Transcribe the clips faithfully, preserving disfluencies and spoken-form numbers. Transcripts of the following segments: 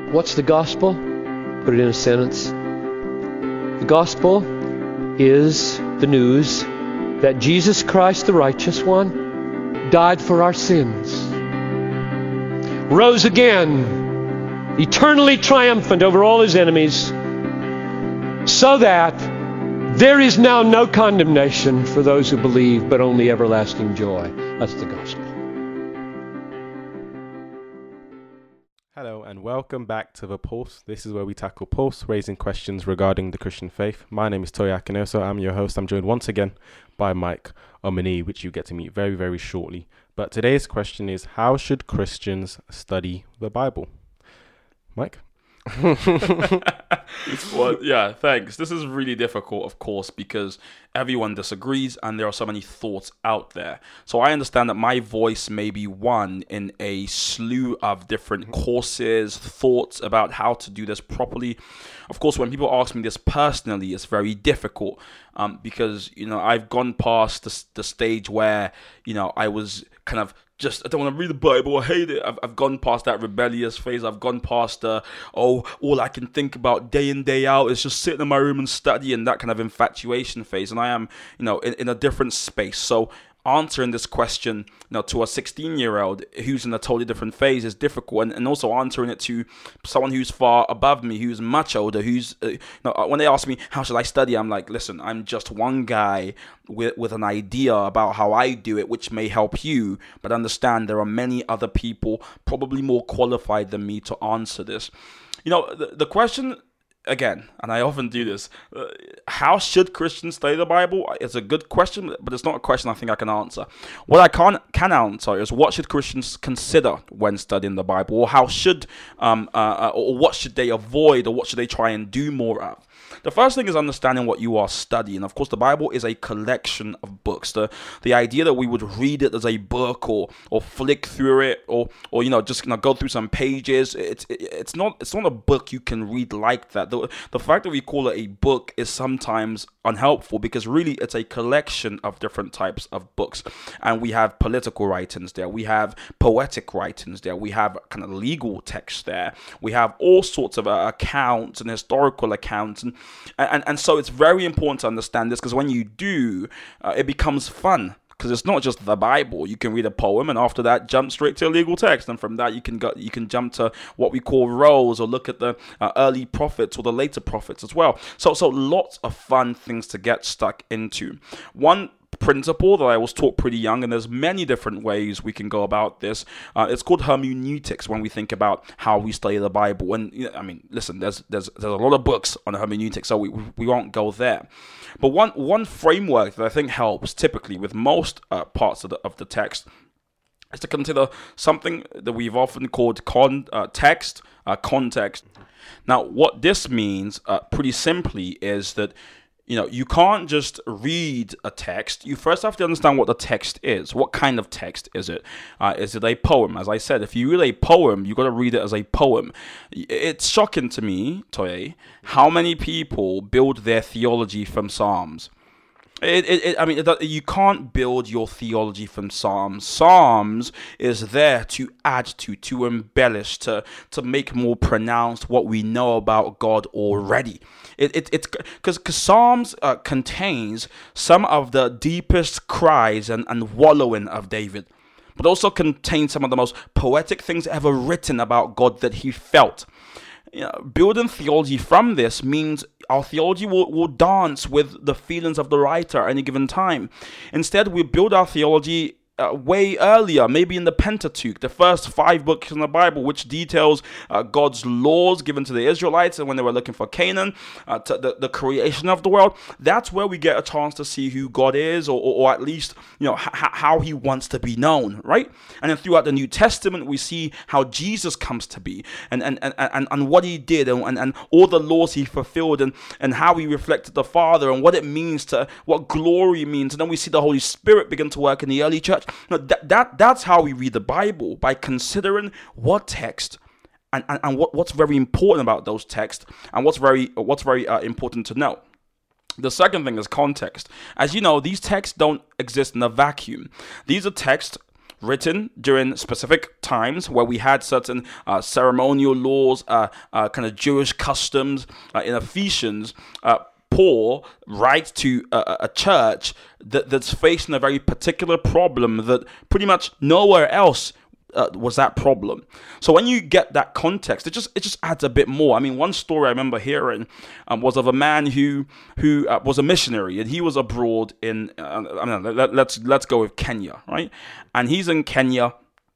What's the gospel? Put it in a sentence. The gospel is the news that Jesus Christ, the righteous one, died for our sins, rose again, eternally triumphant over all his enemies, so that there is now no condemnation for those who believe, but only everlasting joy. That's the gospel. Hello and welcome back to The Pulse. This is where we tackle pulse-raising questions regarding the Christian faith. My name is Toya Akinoso. I'm your host. I'm joined once again by Mike Omini, which you get to meet very, very shortly. But today's question is, how should Christians study the Bible? Mike? Well, yeah, thanks. This is really difficult, of course, because everyone disagrees and there are so many thoughts out there. So I understand that my voice may be one in a slew of different courses, thoughts about how to do this properly. Of course, when people ask me this personally, it's very difficult um, because, you know, I've gone past the, the stage where, you know, I was kind of Just, I don't want to read the Bible, I hate it. I've, I've gone past that rebellious phase. I've gone past, uh, oh, all I can think about day in, day out is just sitting in my room and study, and that kind of infatuation phase. And I am, you know, in, in a different space. So answering this question, you know, to a sixteen-year-old who's in a totally different phase is difficult, and, and also answering it to someone who's far above me, who's much older, who's, uh, you know, when they ask me, how should I study? I'm like, listen, I'm just one guy with, with an idea about how I do it, which may help you, but understand there are many other people probably more qualified than me to answer this. You know, the, the question... Again, and I often do this, uh, how should Christians study the Bible? It's a good question, but it's not a question I think I can answer. What I can, can answer is, what should Christians consider when studying the Bible? Or how should, um, uh, or what should they avoid, or what should they try and do more of? The first thing is understanding what you are studying. Of course, the Bible is a collection of books. The the idea that we would read it as a book, or or flick through it, or or you know just you know, go through some pages. It's it, it's not it's not a book you can read like that. The the fact that we call it a book is sometimes unhelpful, because really it's a collection of different types of books, and we have political writings there, we have poetic writings there, we have kind of legal text there, we have all sorts of uh, accounts and historical accounts. And And, and so it's very important to understand this, because when you do, uh, it becomes fun. Because it's not just the Bible. You can read a poem, and after that, jump straight to a legal text, and from that, you can go, you can jump to what we call roles, or look at the uh, early prophets or the later prophets as well. So, so lots of fun things to get stuck into. One principle that I was taught pretty young, and there's many different ways we can go about this. Uh, it's called hermeneutics when we think about how we study the Bible. And you know, I mean, listen, there's there's there's a lot of books on hermeneutics, so we we won't go there. But one one framework that I think helps typically with most uh, parts of the of the text is to consider something that we've often called con uh, text uh, context. Now, what this means, uh, pretty simply, is that You know, you can't just read a text. You first have to understand what the text is. What kind of text is it? Uh, is it a poem? As I said, if you read a poem, you got to read it as a poem. It's shocking to me, Toye, how many people build their theology from Psalms. It, it, it, I mean, it, you can't build your theology from Psalms. Psalms is there to add to, to embellish, to to make more pronounced what we know about God already. It it it's because Psalms uh, contains some of the deepest cries and, and wallowing of David, but also contains some of the most poetic things ever written about God that he felt. You know, building theology from this means our theology will, will dance with the feelings of the writer at any given time. Instead, we build our theology uh, way earlier, maybe in the Pentateuch, the first five books in the Bible, which details uh, God's laws given to the Israelites and when they were looking for Canaan, uh, to the, the creation of the world. That's where we get a chance to see who God is, or, or, or at least, you know, h- how he wants to be known, right? And then throughout the New Testament, we see how Jesus comes to be, and and, and, and, and what he did, and, and, and all the laws he fulfilled, and, and how he reflected the Father, and what it means to, what glory means. And then we see the Holy Spirit begin to work in the early church. Now, that, that that's how we read the Bible, by considering what text and, and, and what, what's very important about those texts, and what's very what's very uh, important to know. The second thing is context. As you know, these texts don't exist in a vacuum. These are texts written during specific times where we had certain uh, ceremonial laws, uh, uh, kind of Jewish customs. Uh, in Ephesians, uh, Paul writes to a, a church that, that's facing a very particular problem that pretty much nowhere else uh, was that problem. So when you get that context, it just it just adds a bit more. I mean, one story I remember hearing um, was of a man who who uh, was a missionary, and he was abroad in uh, I mean, let, let's let's go with Kenya, right? And he's in Kenya,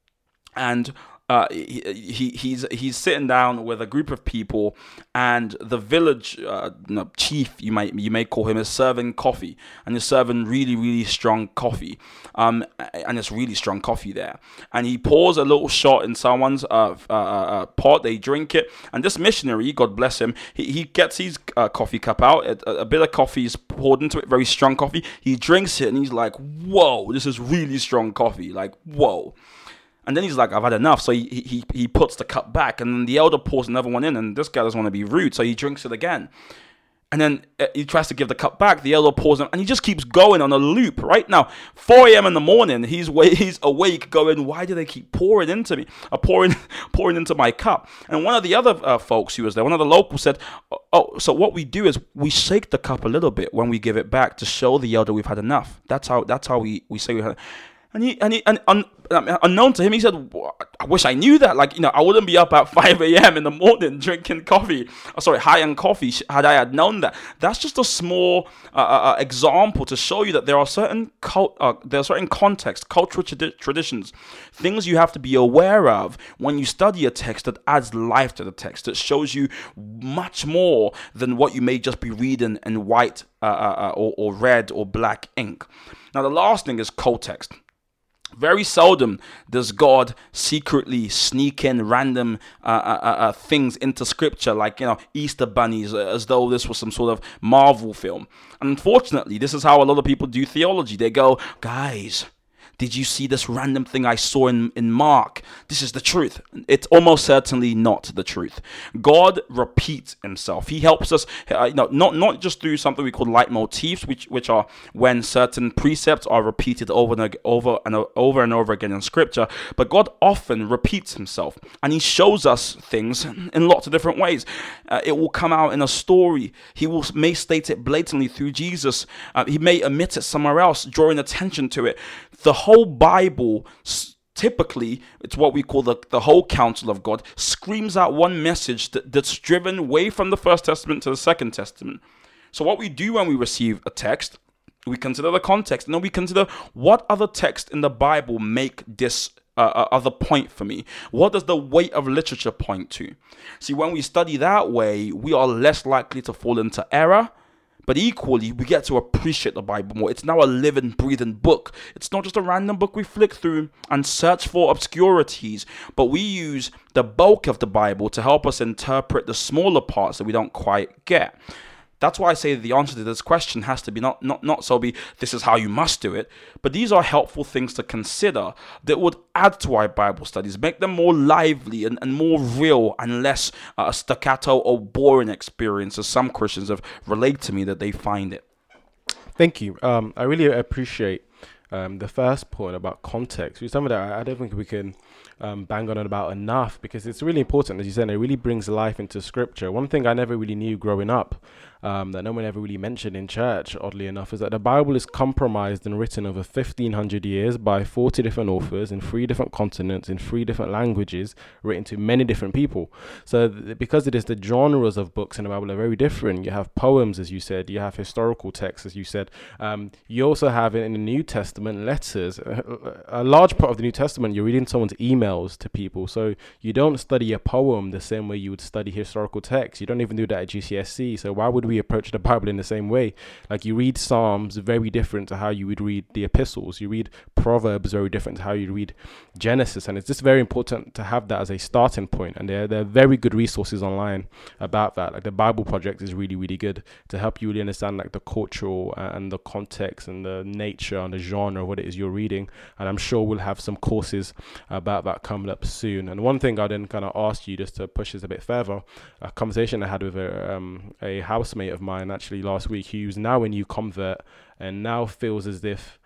and Uh, he, he he's he's sitting down with a group of people, and the village uh, you know, chief, you might you may call him, is serving coffee, and he's serving really really strong coffee, um, and it's really strong coffee there. And he pours a little shot in someone's uh, uh, uh pot. They drink it, and this missionary, God bless him, he he gets his uh, coffee cup out. A, a bit of coffee is poured into it, very strong coffee. He drinks it, and he's like, "Whoa, this is really strong coffee!" Like, whoa. And then he's like, I've had enough. So he, he he puts the cup back, and then the elder pours another one in, and this guy doesn't want to be rude, so he drinks it again. And then he tries to give the cup back. The elder pours it, and he just keeps going on a loop. Right now, four a.m. in the morning, he's he's awake, going, why do they keep pouring into me, uh, pouring pouring into my cup? And one of the other uh, folks who was there, one of the locals said, oh, so what we do is we shake the cup a little bit when we give it back to show the elder we've had enough. That's how that's how we, we say we had. And he and he and un, unknown to him, he said, "I wish I knew that. Like, you know, I wouldn't be up at five a.m. in the morning drinking coffee. Oh, sorry, high-end coffee. Had I had known that." That's just a small uh, uh, example to show you that there are certain cult, uh, there are certain contexts, cultural tradi- traditions, things you have to be aware of when you study a text that adds life to the text. That shows you much more than what you may just be reading in white uh, uh, or, or red or black ink. Now, the last thing is context. Very seldom does God secretly sneak in random uh, uh, uh, things into scripture, like, you know, Easter bunnies, as though this was some sort of Marvel film. And unfortunately, this is how a lot of people do theology. They go, guys, did you see this random thing I saw in, in Mark? This is the truth. It's almost certainly not the truth. God repeats himself. He helps us, uh, you know, not, not just through something we call leitmotifs, which which are when certain precepts are repeated over and over and over and over again in Scripture, but God often repeats himself, and he shows us things in lots of different ways. Uh, it will come out in a story. He will may state it blatantly through Jesus. Uh, he may omit it somewhere else, drawing attention to it. The whole Bible, typically, it's what we call the, the whole counsel of God, screams out one message that, that's driven away from the First Testament to the Second Testament. So what we do when we receive a text, we consider the context, and then we consider what other texts in the Bible make this uh, other point for me. What does the weight of literature point to? See, when we study that way, we are less likely to fall into error. But equally, we get to appreciate the Bible more. It's now a living, breathing book. It's not just a random book we flick through and search for obscurities, but we use the bulk of the Bible to help us interpret the smaller parts that we don't quite get. That's why I say the answer to this question has to be not, not, not so be, this is how you must do it, but these are helpful things to consider that would add to our Bible studies, make them more lively and, and more real and less uh, staccato or boring experience, as some Christians have relayed to me that they find it. Thank you. Um, I really appreciate um, the first point about context, which is something that I, I don't think we can um, bang on about enough, because it's really important, as you said, it really brings life into Scripture. One thing I never really knew growing up, Um, that no one ever really mentioned in church, oddly enough, is that the Bible is compromised and written over fifteen hundred years by forty different authors in three different continents, in three different languages, written to many different people. So th- because it is the genres of books in the Bible are very different. You have poems, as you said, you have historical texts, as you said. Um, you also have in the New Testament letters. A, a large part of the New Testament, you're reading someone's emails to people. So you don't study a poem the same way you would study historical text. You don't even do that at G C S E. So why would we approach the Bible in the same way? Like, you read Psalms very different to how you would read the epistles. You read Proverbs very different to how you read Genesis, and it's just very important to have that as a starting point. And there, there are very good resources online about that. Like the Bible Project is really, really good to help you really understand like the cultural and the context and the nature and the genre of what it is you're reading. And I'm sure we'll have some courses about that coming up soon. And one thing I then kind of asked you, just to push this a bit further, a conversation I had with a, um, a housemate of mine actually last week, who's now a new convert and now feels as if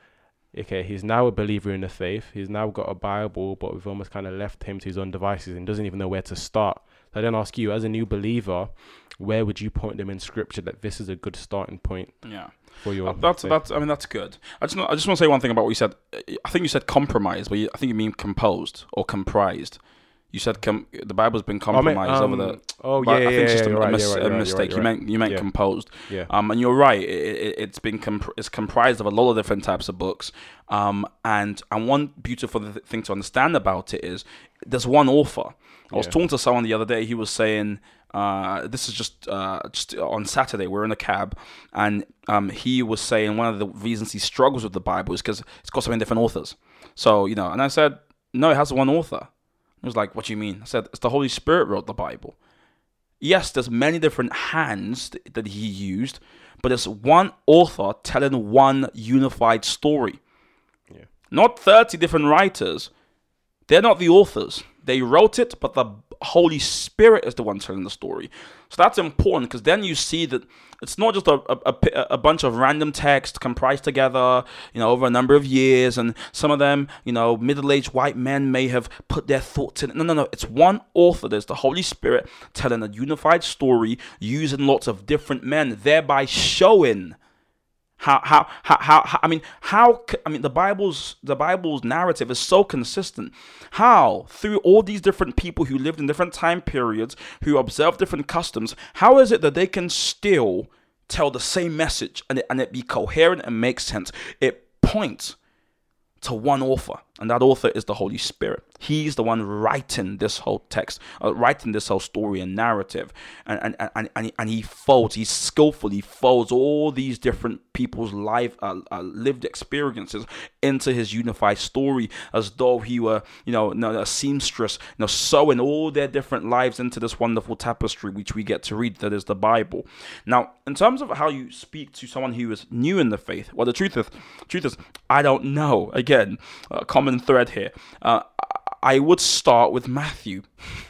okay, he's now a believer in the faith. He's now got a Bible, but we've almost kind of left him to his own devices and doesn't even know where to start. So I then ask you, as a new believer, where would you point them in Scripture that this is a good starting point? Yeah. For your Uh, that's faith? that's. I mean, that's good. I just I just want to say one thing about what you said. I think you said compromise, but you, I think you mean composed or comprised. You said com- the Bible's been compromised I mean, over um, the. Oh but yeah, I yeah, think it's yeah, just a, you're a, right, mis- you're right, a you're right, mistake. you're You right. meant you meant Yeah. composed. Yeah. Um, and you're right. It, it, it's been comp- it's comprised of a lot of different types of books. Um, and and one beautiful th- thing to understand about it is there's one author. I was Yeah. talking to someone the other day. He was saying, uh, this is just uh, just on Saturday. We're in a cab, and um, he was saying one of the reasons he struggles with the Bible is because it's got so many different authors. So you know, and I said, no, it has one author. He was like, what do you mean? I said, it's the Holy Spirit wrote the Bible. Yes, there's many different hands that he used, but it's one author telling one unified story. Yeah. Not thirty different writers. They're not the authors. They wrote it, but the Holy Spirit is the one telling the story. So that's important, because then you see that it's not just a, a, a, a bunch of random text comprised together, you know, over a number of years, and some of them, you know, middle-aged white men may have put their thoughts in it. No, no, no. It's one author. There's the Holy Spirit telling a unified story using lots of different men, thereby showing How, how, how, how, how, I mean, how, I mean, the Bible's, the Bible's narrative is so consistent. How, through all these different people who lived in different time periods, who observed different customs, how is it that they can still tell the same message and it, and it be coherent and make sense? It points to one author, and that author is the Holy Spirit. He's the one writing this whole text, uh, writing this whole story and narrative, and and and and he, and he folds, he skillfully folds all these different people's life, uh, uh, lived experiences into his unified story, as though he were, you know, a seamstress, you know, sewing all their different lives into this wonderful tapestry, which we get to read, that is the Bible. Now, in terms of how you speak to someone who is new in the faith, well, the truth is, truth is, I don't know. Again, a common thread here. Uh, I would start with Matthew.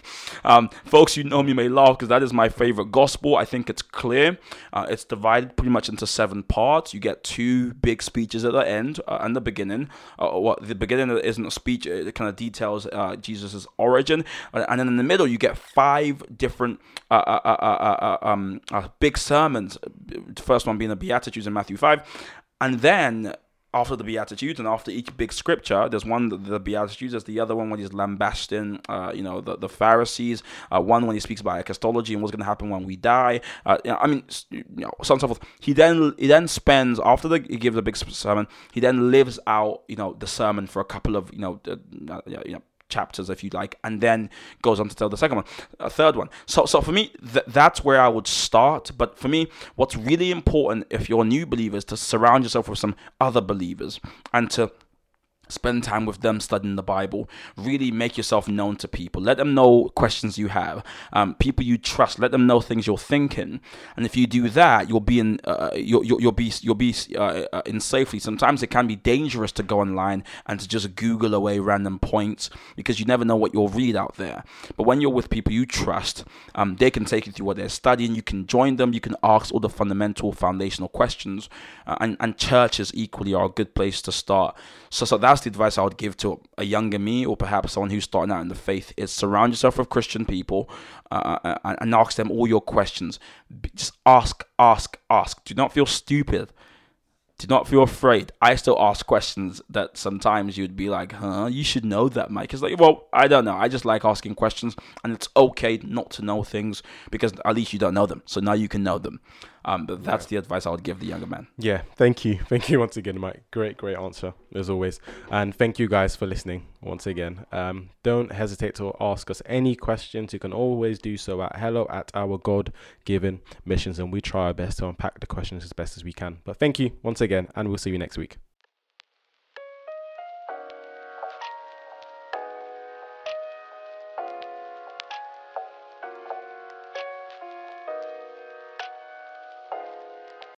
Um, folks, you know me may laugh because that is my favorite gospel. I think it's clear. Uh, it's divided pretty much into seven parts. You get two big speeches at the end uh, and the beginning. Uh, what the beginning isn't a speech; it kind of details uh, Jesus' origin, uh, and then in the middle you get five different uh, uh, uh, uh, uh, um, uh, big sermons. The first one being the Beatitudes in Matthew five, and then after the Beatitudes and after each big scripture, there's one, the, the Beatitudes, there's the other one when he's lambasting, uh, you know, the, the Pharisees, uh, one when he speaks about eschatology and what's going to happen when we die. Uh, you know, I mean, you know, so on and so forth. He then, he then spends, after the, he gives a big sermon, he then lives out, you know, the sermon for a couple of, you know, uh, you know, chapters, if you like, and then goes on to tell the second one, a third one. So, so for me, th- that's where I would start. But for me, what's really important if you're a new believer is to surround yourself with some other believers and to spend time with them studying the Bible. Really make yourself known to people. Let them know questions you have. Um, people you trust. Let them know things you're thinking. And if you do that, you'll be in. Uh, you'll, you'll you'll be you'll be uh, uh, in safety. Sometimes it can be dangerous to go online and to just Google away random points because you never know what you'll read out there. But when you're with people you trust, um, they can take you through what they're studying. You can join them. You can ask all the fundamental, foundational questions. Uh, and and churches equally are a good place to start. So so that's the advice I would give to a younger me, or perhaps someone who's starting out in the faith, is surround yourself with Christian people uh, and, and ask them all your questions. Just ask, ask, ask. Do not feel stupid. Do not feel afraid. I still ask questions that sometimes you'd be like, huh, you should know that, Mike. It's like, well, I don't know. I just like asking questions, and it's okay not to know things because at least you don't know them. So now you can know them. Um, but that's yeah. the advice I would give the younger man. Yeah, thank you. Thank you once again, Mike. Great, great answer, as always. And thank you guys for listening once again. Um, don't hesitate to ask us any questions. You can always do so at hello at our God-given missions, and we try our best to unpack the questions as best as we can. But thank you once again, and we'll see you next week.